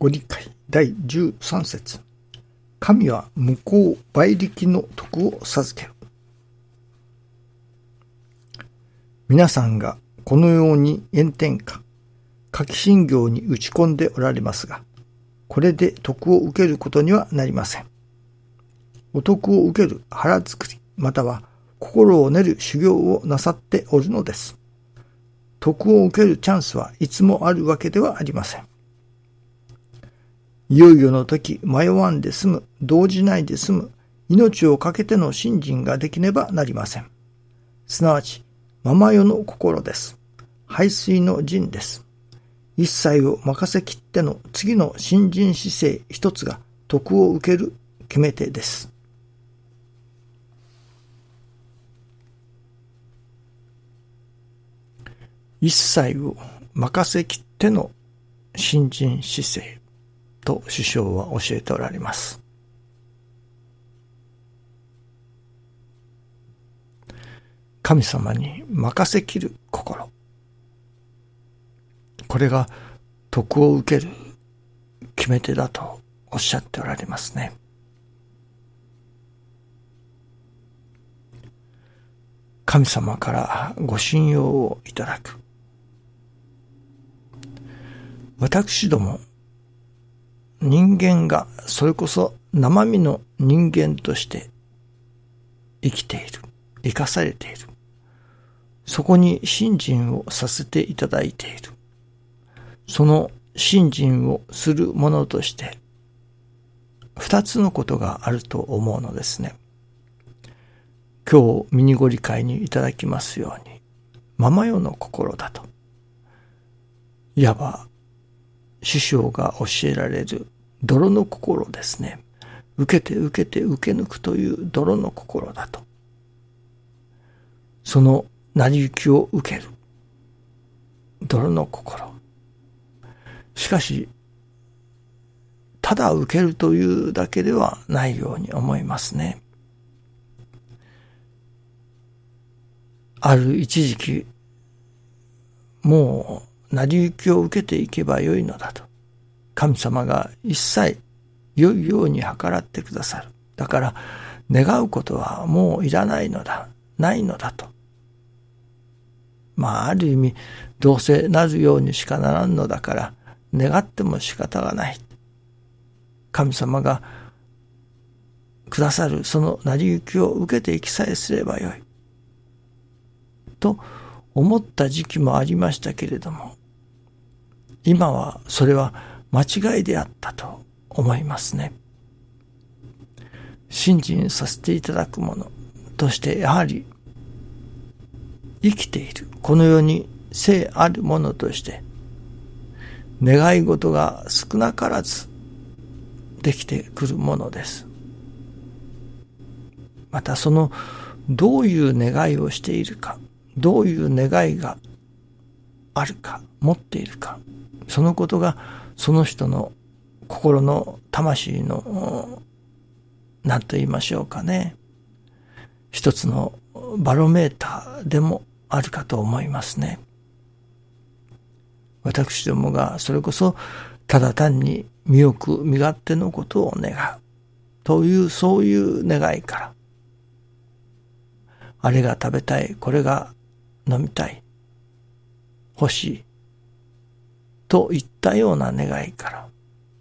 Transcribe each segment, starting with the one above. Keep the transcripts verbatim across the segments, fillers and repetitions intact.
ご理解だいじゅうさん節。神は無効倍力の徳を授ける。皆さんがこのように炎天下、夏季信行に打ち込んでおられますが、これで徳を受けることにはなりません。お徳を受ける腹作り、または心を練る修行をなさっておるのです。徳を受けるチャンスはいつもあるわけではありません。いよいよの時、迷わんで済む、動じないで済む、命をかけての信心ができねばなりません。すなわち、ままよの心です。背水の陣です。一切を任せきっての次の信心姿勢一つが徳を受ける決め手です。一切を任せきっての信心姿勢と師匠は教えておられます。神様に任せきる心。これが徳を受ける決め手だとおっしゃっておられますね。神様からご信用をいただく。私ども人間がそれこそ生身の人間として生きている、生かされている。そこに信心をさせていただいている。その信心をするものとして二つのことがあると思うのですね。今日ミニご理解にいただきますように、ままよの心だと。いわば師匠が教えられる泥の心ですね。受けて受けて受け抜くという泥の心だと。その成り行きを受ける泥の心。しかし、ただ受けるというだけではないように思いますね。ある一時期、もう成り行きを受けていけばよいのだと。神様が一切良いように計らってくださる。だから願うことはもういらないのだ、ないのだと。まあある意味どうせなるようにしかならんのだから願っても仕方がない。神様がくださるその成り行きを受けていきさえすればよい。と思った時期もありましたけれども、今はそれは間違いであったと思いますね。信心させていただくものとしてやはり生きているこの世に生あるものとして願い事が少なからずできてくるものです。またそのどういう願いをしているか、どういう願いがあるか、持っているか、そのことがその人の心の魂の何と言いましょうかね、一つのバロメーターでもあるかと思いますね。私どもがそれこそただ単に身よく身勝手のことを願うというそういう願いから、あれが食べたい、これが飲みたい、欲しいといったような願いから、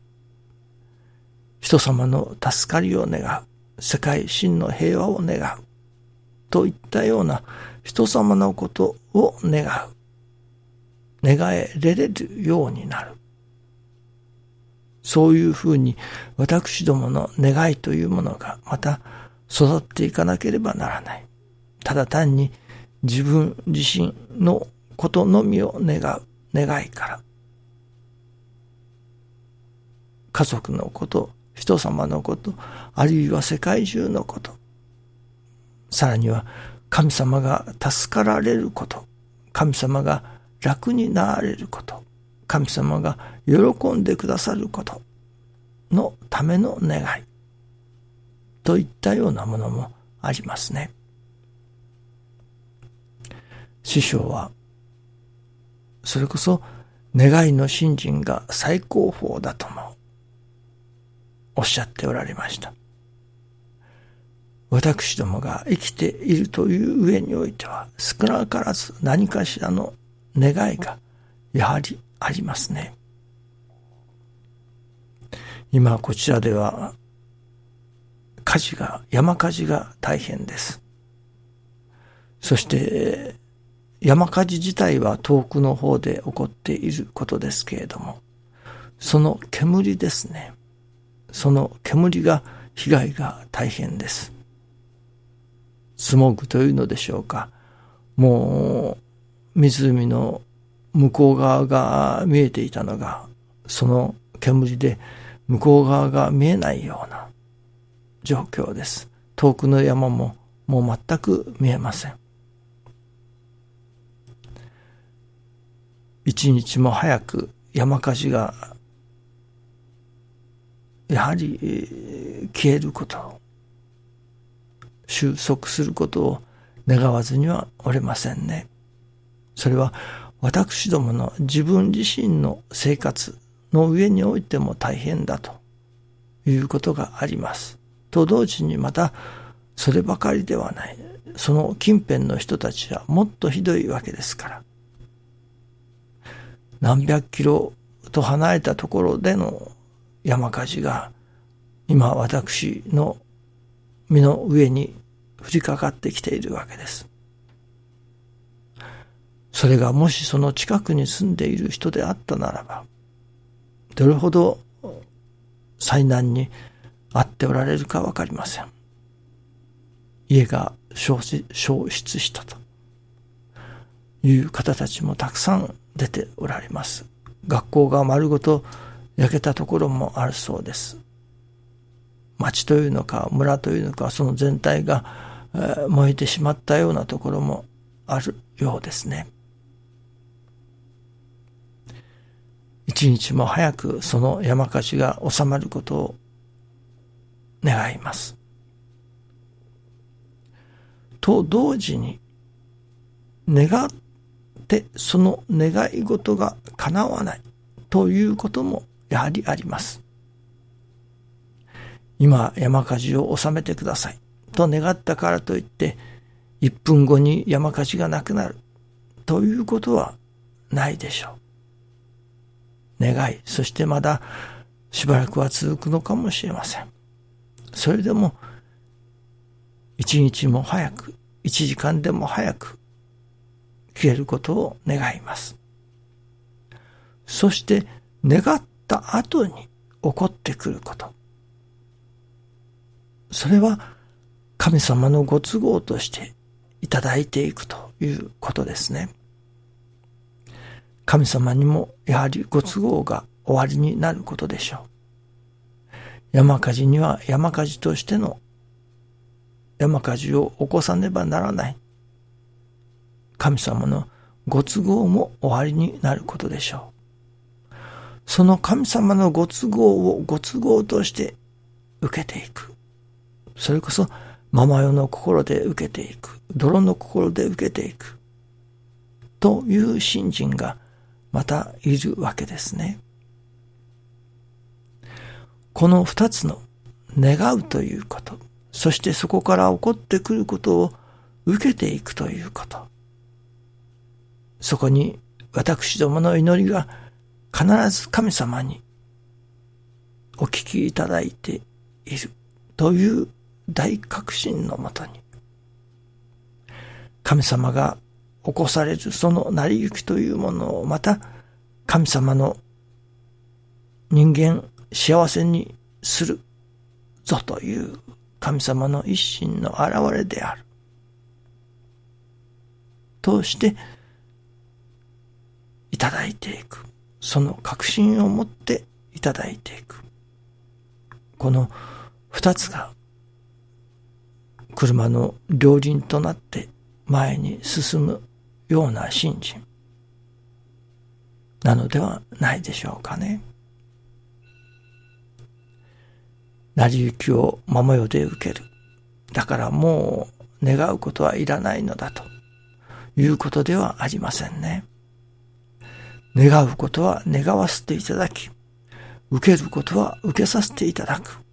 人様の助かりを願う、世界真の平和を願うといったような人様のことを願う、願えれれるようになる。そういうふうに私どもの願いというものがまた育っていかなければならない。ただ単に自分自身のことのみを願う願いから、家族のこと、人様のこと、あるいは世界中のこと、さらには神様が助かられること、神様が楽になられること、神様が喜んでくださることのための願いといったようなものもありますね。師匠はそれこそ願いの信心が最高峰だともおっしゃっておられました。私どもが生きているという上においては、少なからず何かしらの願いがやはりありますね。今こちらでは火事が、山火事が大変です。そして山火事自体は遠くの方で起こっていることですけれども、その煙ですね。その煙が被害が大変です。スモーグというのでしょうか。もう湖の向こう側が見えていたのが、その煙で向こう側が見えないような状況です。遠くの山ももう全く見えません。一日も早く山火事がやはり消えることを、収束することを願わずにはおれませんね。それは私どもの自分自身の生活の上においても大変だということがあります。と同時にまたそればかりではない。その近辺の人たちはもっとひどいわけですから。何百キロと離れたところでの山火事が今私の身の上に降りかかってきているわけです。それがもしその近くに住んでいる人であったならば、どれほど災難に遭っておられるかわかりません。家が焼失したという方たちもたくさん出ておられます。学校が丸ごと焼けたところもあるそうです。町というのか村というのか、その全体が燃えてしまったようなところもあるようですね。一日も早くその山火事が収まることを願います。と同時に、願ってその願い事が叶わないということもやはりあります。今山火事を収めてくださいと願ったからといっていっぷんごに山火事がなくなるということはないでしょう。願い、そしてまだしばらくは続くのかもしれません。それでも一日も早く、一時間でも早く消えることを願います。そして願った後に起こってくること、それは神様のご都合としていただいていくということですね。神様にもやはりご都合が終わりになることでしょう。山火事には山火事としての山火事を起こさねばならない神様のご都合も終わりになることでしょう。その神様のご都合をご都合として受けていく。それこそママよの心で受けていく、泥の心で受けていくという信心がまたいるわけですね。この二つの願うということ、そしてそこから起こってくることを受けていくということ、そこに私どもの祈りが必ず神様にお聞きいただいているという大確信のもとに、神様が起こされるその成り行きというものをまた神様の人間幸せにするぞという神様の一心の表れであるとしていただいていく、その確信を持っていただいていく、この二つが車の両輪となって前に進むような信心なのではないでしょうかね。成り行きをまもよで受ける。だからもう願うことはいらないのだということではありませんね。 願うことは願わせていただき、受けることは受けさせていただく。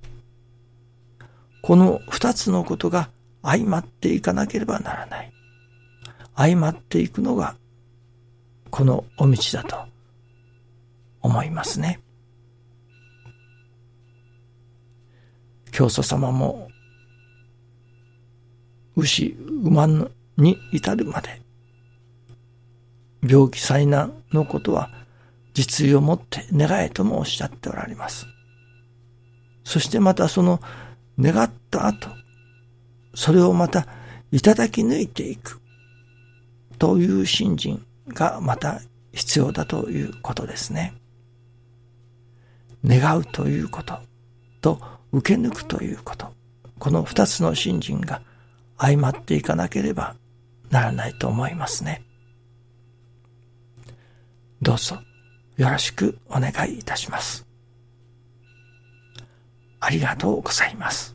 この二つのことが相まっていかなければならない。相まっていくのがこのお道だと思いますね。教祖様も牛馬に至るまで病気災難のことは実意をもって願えともおっしゃっておられます。そしてまたその願った後、それをまたいただき抜いていくという信心がまた必要だということですね。願うということと受け抜くということ、この二つの信心が相まっていかなければならないと思いますね。どうぞよろしくお願いいたします。ありがとうございます。